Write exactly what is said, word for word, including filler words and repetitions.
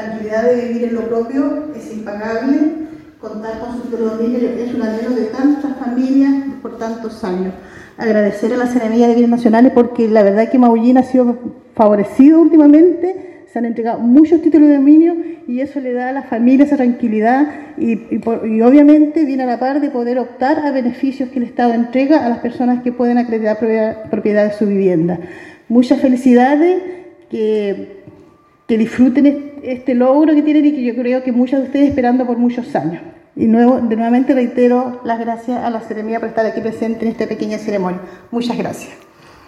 tranquilidad de vivir en lo propio es impagable. Contar con su título de dominio es un anhelo de tantas familias por tantos años. Agradecer a la Seremía de Bienes Nacionales porque la verdad que Maullín ha sido favorecido últimamente. Se han entregado muchos títulos de dominio y eso le da a las familias esa tranquilidad y, y, y obviamente viene a la par de poder optar a beneficios que el Estado entrega a las personas que pueden acreditar propiedad, propiedad de su vivienda. Muchas felicidades, que, que disfruten este logro que tienen y que yo creo que muchos de ustedes esperando por muchos años. Y nuevo, de nuevamente reitero las gracias a la Seremía por estar aquí presente en esta pequeña ceremonia. Muchas gracias.